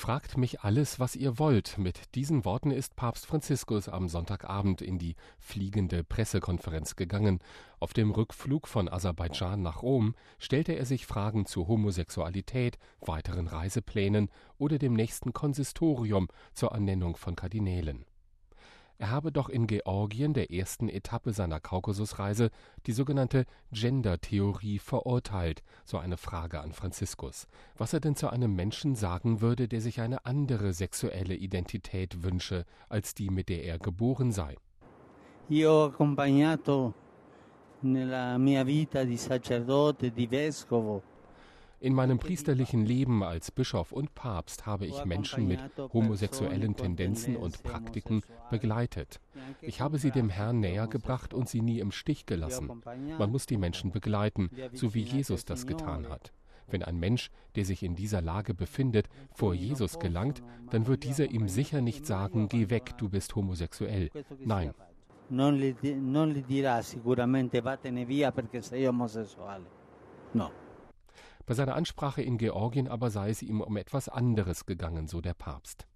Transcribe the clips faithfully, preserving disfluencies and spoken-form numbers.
Fragt mich alles, was ihr wollt. Mit diesen Worten ist Papst Franziskus am Sonntagabend in die fliegende Pressekonferenz gegangen. Auf dem Rückflug von Aserbaidschan nach Rom stellte er sich Fragen zu Homosexualität, weiteren Reiseplänen oder dem nächsten Konsistorium zur Ernennung von Kardinälen. Er habe doch in Georgien, der ersten Etappe seiner Kaukasusreise, die sogenannte Gender-Theorie verurteilt, so eine Frage an Franziskus. Was er denn zu einem Menschen sagen würde, der sich eine andere sexuelle Identität wünsche, als die, mit der er geboren sei. Io ho accompagnato nella mia vita di sacerdote, di vescovo. In meinem priesterlichen Leben als Bischof und Papst habe ich Menschen mit homosexuellen Tendenzen und Praktiken begleitet. Ich habe sie dem Herrn näher gebracht und sie nie im Stich gelassen. Man muss die Menschen begleiten, so wie Jesus das getan hat. Wenn ein Mensch, der sich in dieser Lage befindet, vor Jesus gelangt, dann wird dieser ihm sicher nicht sagen, geh weg, du bist homosexuell. Nein. Non gli dirà sicuramente vattene via perché sei omosessuale. No. Bei seiner Ansprache in Georgien aber sei es ihm um etwas anderes gegangen, so der Papst.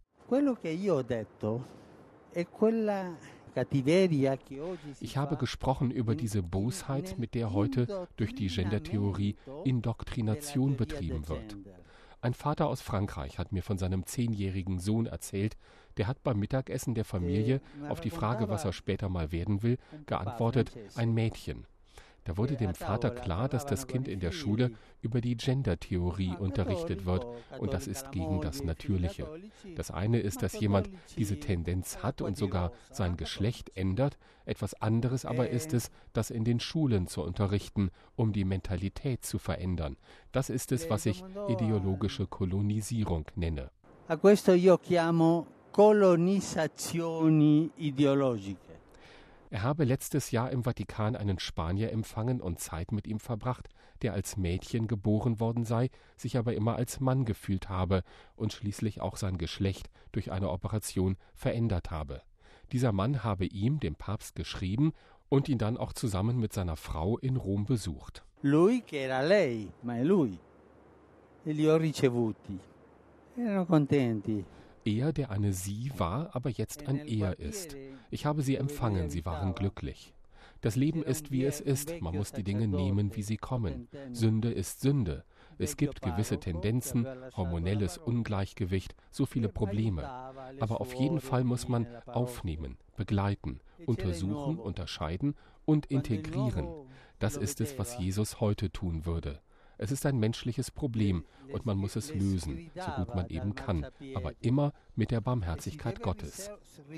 Ich habe gesprochen über diese Bosheit, mit der heute durch die Gendertheorie Indoktrination betrieben wird. Ein Vater aus Frankreich hat mir von seinem zehnjährigen Sohn erzählt, der hat beim Mittagessen der Familie auf die Frage, was er später mal werden will, geantwortet, ein Mädchen. Da wurde dem Vater klar, dass das Kind in der Schule über die Gender-Theorie unterrichtet wird und das ist gegen das Natürliche. Das eine ist, dass jemand diese Tendenz hat und sogar sein Geschlecht ändert, etwas anderes aber ist es, das in den Schulen zu unterrichten, um die Mentalität zu verändern. Das ist es, was ich ideologische Kolonisierung nenne. A questo io chiamo colonizzazioni ideologiche. Er habe letztes Jahr im Vatikan einen Spanier empfangen und Zeit mit ihm verbracht, der als Mädchen geboren worden sei, sich aber immer als Mann gefühlt habe und schließlich auch sein Geschlecht durch eine Operation verändert habe. Dieser Mann habe ihm, dem Papst, geschrieben und ihn dann auch zusammen mit seiner Frau in Rom besucht. Lui che era lei, ma è lui. E li ho ricevuti. Erano contenti. Er, der eine Sie war, aber jetzt ein Er ist. Ich habe sie empfangen, sie waren glücklich. Das Leben ist, wie es ist. Man muss die Dinge nehmen, wie sie kommen. Sünde ist Sünde. Es gibt gewisse Tendenzen, hormonelles Ungleichgewicht, so viele Probleme. Aber auf jeden Fall muss man aufnehmen, begleiten, untersuchen, unterscheiden und integrieren. Das ist es, was Jesus heute tun würde. Es ist ein menschliches Problem und man muss es lösen, so gut man eben kann, aber immer mit der Barmherzigkeit Gottes.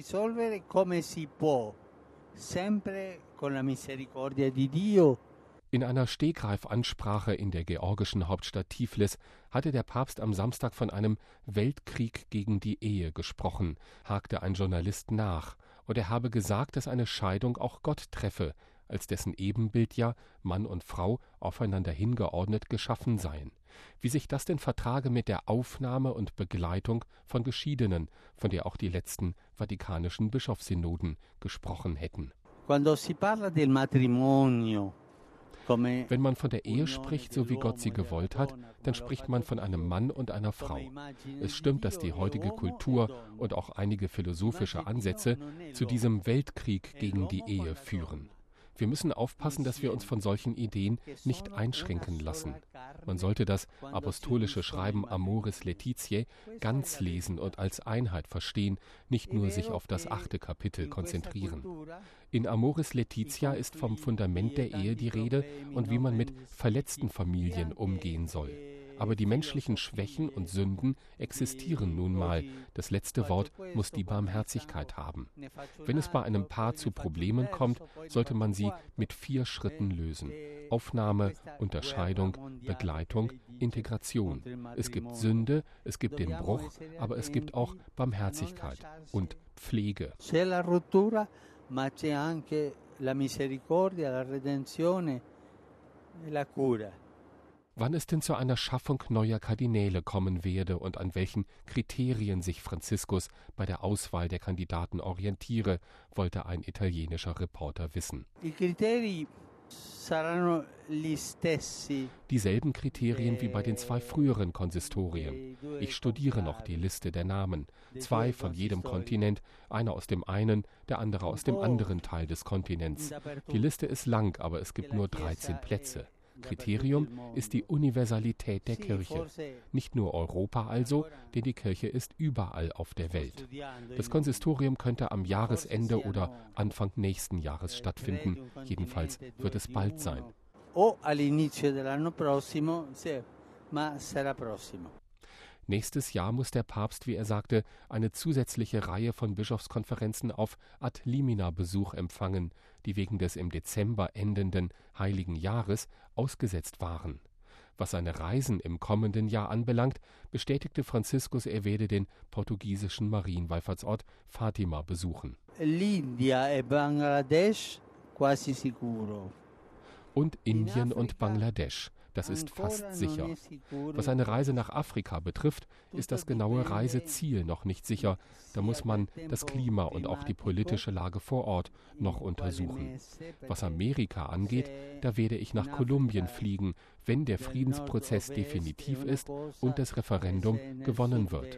In einer Stegreifansprache in der georgischen Hauptstadt Tiflis hatte der Papst am Samstag von einem Weltkrieg gegen die Ehe gesprochen, hakte ein Journalist nach, und er habe gesagt, dass eine Scheidung auch Gott treffe, als dessen Ebenbild ja Mann und Frau aufeinander hingeordnet geschaffen seien. Wie sich das denn vertrage mit der Aufnahme und Begleitung von Geschiedenen, von der auch die letzten vatikanischen Bischofssynoden gesprochen hätten. Quando si parla del matrimonio, Wenn man von der Ehe spricht, so wie Gott sie gewollt hat, dann spricht man von einem Mann und einer Frau. Es stimmt, dass die heutige Kultur und auch einige philosophische Ansätze zu diesem Weltkrieg gegen die Ehe führen. Wir müssen aufpassen, dass wir uns von solchen Ideen nicht einschränken lassen. Man sollte das apostolische Schreiben Amoris Laetitia ganz lesen und als Einheit verstehen, nicht nur sich auf das achte Kapitel konzentrieren. In Amoris Laetitia ist vom Fundament der Ehe die Rede und wie man mit verletzten Familien umgehen soll. Aber die menschlichen Schwächen und Sünden existieren nun mal. Das letzte Wort muss die Barmherzigkeit haben. Wenn es bei einem Paar zu Problemen kommt, sollte man sie mit vier Schritten lösen. Aufnahme, Unterscheidung, Begleitung, Integration. Es gibt Sünde, es gibt den Bruch, aber es gibt auch Barmherzigkeit und Pflege. C'è la rottura, ma c'è anche la misericordia, la redenzione e la cura. Wann es denn zu einer Schaffung neuer Kardinäle kommen werde und an welchen Kriterien sich Franziskus bei der Auswahl der Kandidaten orientiere, wollte ein italienischer Reporter wissen. I criteri Dieselben Kriterien wie bei den zwei früheren Konsistorien. Ich studiere noch die Liste der Namen. Zwei von jedem Kontinent, einer aus dem einen, der andere aus dem anderen Teil des Kontinents. Die Liste ist lang, aber es gibt nur dreizehn Plätze. Kriterium ist die Universalität der Kirche. Nicht nur Europa also, denn die Kirche ist überall auf der Welt. Das Konsistorium könnte am Jahresende oder Anfang nächsten Jahres stattfinden. Jedenfalls wird es bald sein. Nächstes Jahr muss der Papst, wie er sagte, eine zusätzliche Reihe von Bischofskonferenzen auf Ad Limina Besuch empfangen, die wegen des im Dezember endenden Heiligen Jahres ausgesetzt waren. Was seine Reisen im kommenden Jahr anbelangt, bestätigte Franziskus, er werde den portugiesischen Marienwallfahrtsort Fatima besuchen. L'India e Bangladesh quasi sicuro. Und Indien und Bangladesch. Das ist fast sicher. Was eine Reise nach Afrika betrifft, ist das genaue Reiseziel noch nicht sicher. Da muss man das Klima und auch die politische Lage vor Ort noch untersuchen. Was Amerika angeht, da werde ich nach Kolumbien fliegen, wenn der Friedensprozess definitiv ist und das Referendum gewonnen wird.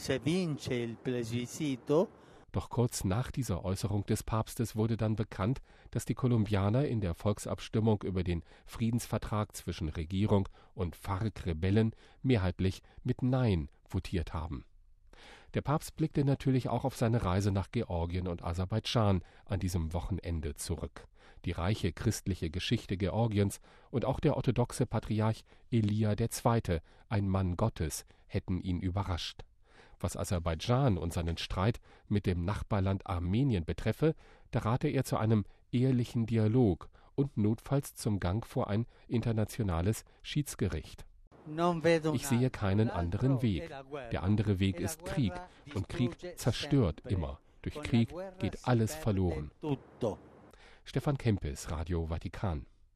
Doch kurz nach dieser Äußerung des Papstes wurde dann bekannt, dass die Kolumbianer in der Volksabstimmung über den Friedensvertrag zwischen Regierung und FARC-Rebellen mehrheitlich mit Nein votiert haben. Der Papst blickte natürlich auch auf seine Reise nach Georgien und Aserbaidschan an diesem Wochenende zurück. Die reiche christliche Geschichte Georgiens und auch der orthodoxe Patriarch Elia der Zweite, ein Mann Gottes, hätten ihn überrascht. Was Aserbaidschan und seinen Streit mit dem Nachbarland Armenien betreffe, da rate er zu einem ehrlichen Dialog und notfalls zum Gang vor ein internationales Schiedsgericht. Ich sehe keinen anderen Weg. Der andere Weg ist Krieg, und Krieg zerstört immer. Durch Krieg geht alles verloren. Stefan Kempis, Radio Vatikan.